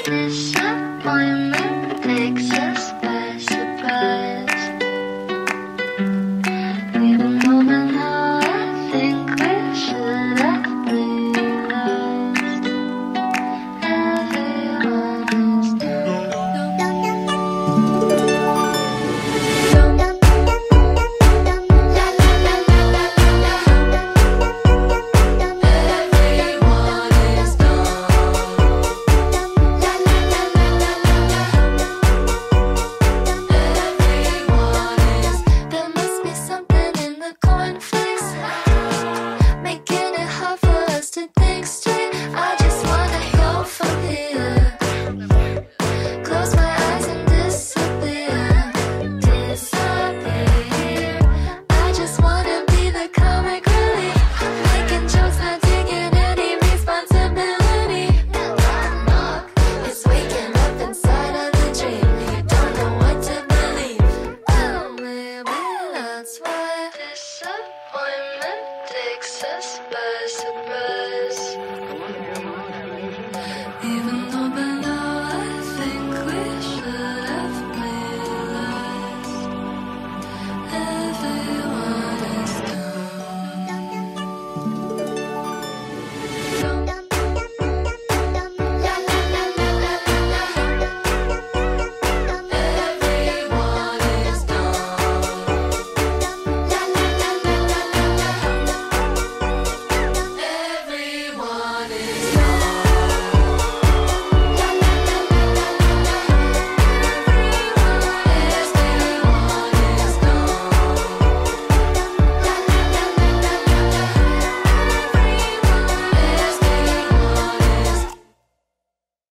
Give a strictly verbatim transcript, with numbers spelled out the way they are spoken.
Disappointment takes us by surprise. Even though by now I think we should have realized everyone is doomed. There must be something in the cornflakes, making it hard for us to think straight. I just wanna go from here, close my eyes and disappear, disappear. I just wanna be the comic relief, making jokes, not taking any responsibility. Knock, knock, it's waking up inside of the dream. You don't know what to believe. Oh, maybe that's why disappointment takes us by surprise.